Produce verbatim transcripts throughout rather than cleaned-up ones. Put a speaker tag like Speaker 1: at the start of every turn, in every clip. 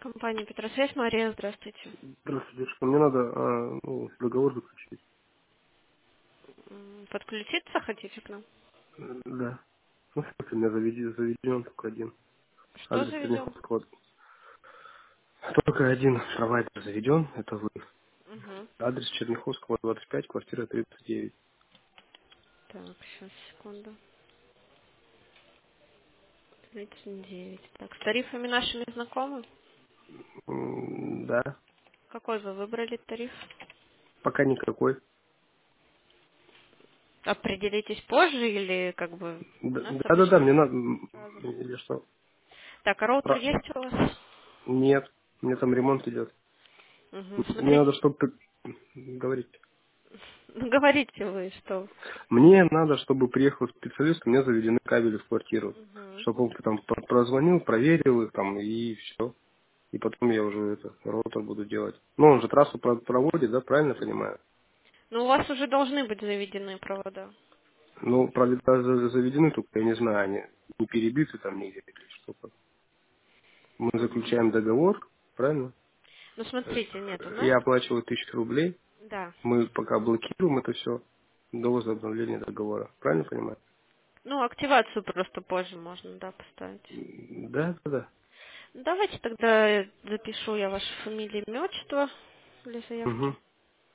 Speaker 1: Компания Петросвязь, Мария, здравствуйте.
Speaker 2: Здравствуйте, девушка. Мне надо а, ну, договор заключить.
Speaker 1: М, Подключиться хотите к нам?
Speaker 2: Э, Да. Ну, в смысле, у меня заведен, заведен только один.
Speaker 1: Что
Speaker 2: Адрес
Speaker 1: заведем?
Speaker 2: Черняховского. Только один провайдер заведен, это вы.
Speaker 1: Угу.
Speaker 2: Адрес Черняховского, двадцать пять, квартира тридцать девять.
Speaker 1: Так, сейчас, секунду. тридцать девять. Так, с тарифами нашими знакомы?
Speaker 2: М, Да.
Speaker 1: Какой вы выбрали тариф?
Speaker 2: Пока никакой.
Speaker 1: Определитесь позже или как бы у
Speaker 2: Да,
Speaker 1: нас
Speaker 2: да, да, да, мне
Speaker 1: обычно
Speaker 2: надо. м,
Speaker 1: сразу?
Speaker 2: Или что?
Speaker 1: Так, а роутер
Speaker 2: Про-
Speaker 1: есть у вас?
Speaker 2: Нет, мне там ремонт идет.
Speaker 1: Угу.
Speaker 2: Мне
Speaker 1: Смотрите,
Speaker 2: надо, чтобы ты говорить.
Speaker 1: ну говорите вы, что.
Speaker 2: Мне надо, чтобы приехал специалист, у меня заведены кабели в квартиру.
Speaker 1: Угу.
Speaker 2: Чтобы он там про- прозвонил, проверил их там и все. И потом я уже это, роутер буду делать. Ну, он же трассу про- проводит, да, правильно понимаю?
Speaker 1: Ну, у вас уже должны быть заведены провода.
Speaker 2: Ну, провода за- заведены, только я не знаю, они не перебиты там нигде или что-то. Мы
Speaker 1: Угу.
Speaker 2: заключаем договор, правильно?
Speaker 1: Ну,
Speaker 2: Э,
Speaker 1: смотрите, нет, у нас...
Speaker 2: Я оплачиваю тысячу рублей,
Speaker 1: Да.
Speaker 2: мы пока блокируем это все до возобновления договора. Правильно понимаю?
Speaker 1: Ну, активацию просто позже можно, да, поставить.
Speaker 2: М, Да, да, да.
Speaker 1: Ну, давайте тогда запишу я вашу фамилию, имя, отчество для заявки.
Speaker 2: Угу.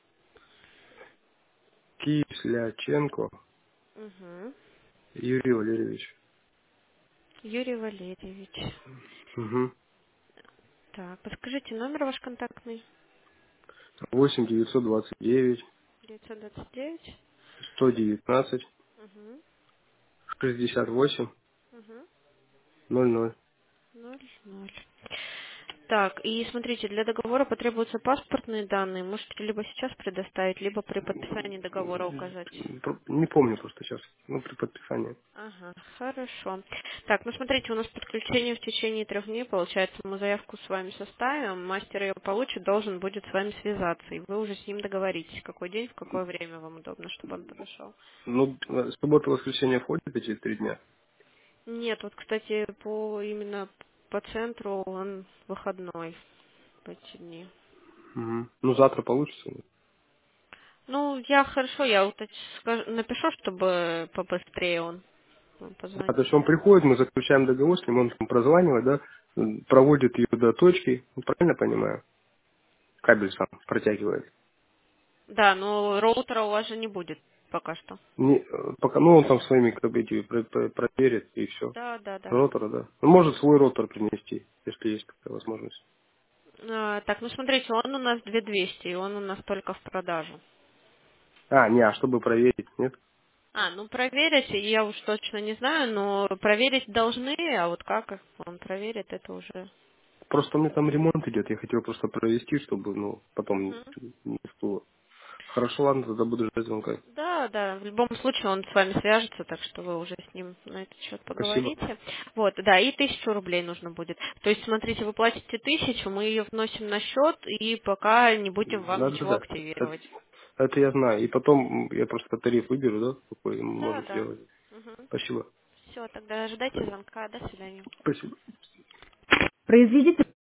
Speaker 2: Кисляченко
Speaker 1: Угу.
Speaker 2: Юрий Валерьевич.
Speaker 1: Юрий Валерьевич.
Speaker 2: Угу.
Speaker 1: Так, подскажите номер ваш контактный.
Speaker 2: восемь девятьсот двадцать девять
Speaker 1: девятьсот двадцать девять.
Speaker 2: сто девятнадцать
Speaker 1: Угу.
Speaker 2: шестьдесят восемь
Speaker 1: Угу.
Speaker 2: ноль ноль.
Speaker 1: Ноль, ноль. Так, и смотрите, для договора потребуются паспортные данные. Можете либо сейчас предоставить, либо при подписании договора указать.
Speaker 2: Про- Не помню просто сейчас. Ну, при подписании.
Speaker 1: Ага, хорошо. Так, ну смотрите, у нас подключение в течение трех дней, получается, мы заявку с вами составим, мастер ее получит, должен будет с вами связаться, и вы уже с ним договоритесь, какой день, в какое время вам удобно, чтобы он подошел.
Speaker 2: Ну, э, суббота, воскресенье входит эти три дня.
Speaker 1: Нет, вот, кстати, по именно по центру он выходной в эти дни.
Speaker 2: Мгм. Ну, завтра получится.
Speaker 1: Ну, я хорошо, я вот эти скажу- напишу, чтобы побыстрее он вам
Speaker 2: Да, то
Speaker 1: позвонил.
Speaker 2: есть он приходит, мы заключаем договор с ним, он там прозванивает, да, м, проводит ее до точки, ну, правильно понимаю? Кабель сам протягивает.
Speaker 1: Да, но роутера у вас же не будет пока что.
Speaker 2: Не, э, пока, ну, он там своими как бы, эти про- про- проверит, и все.
Speaker 1: Да, да, да.
Speaker 2: Ротора, да. Он может свой ротор принести, если есть такая возможность.
Speaker 1: А, так, ну смотрите, он у нас две тысячи двести, и он у нас только в продажу.
Speaker 2: А, не, а чтобы проверить, нет?
Speaker 1: А, ну проверить я уж точно не знаю, но проверить должны, а вот как он проверит, это уже...
Speaker 2: Просто у меня там ремонт идет, я хотел просто провести, чтобы, ну, потом
Speaker 1: Мгм.
Speaker 2: не всплыло. Хорошо, ладно, тогда буду ждать звонка.
Speaker 1: Да, да, в любом случае он с вами свяжется, так что вы уже с ним на этот счет
Speaker 2: Спасибо.
Speaker 1: поговорите. Вот, да, и тысячу рублей нужно будет. То есть, смотрите, вы платите тысячу, мы ее вносим на счет, и пока не будем вам ничего
Speaker 2: Да-да-да. Это,
Speaker 1: активировать.
Speaker 2: это я знаю. И потом м, я просто тариф выберу, да, какой
Speaker 1: Да,
Speaker 2: может
Speaker 1: да.
Speaker 2: сделать.
Speaker 1: Угу.
Speaker 2: Спасибо.
Speaker 1: Все, тогда ожидайте звонка. До свидания.
Speaker 2: Спасибо.
Speaker 1: Произведите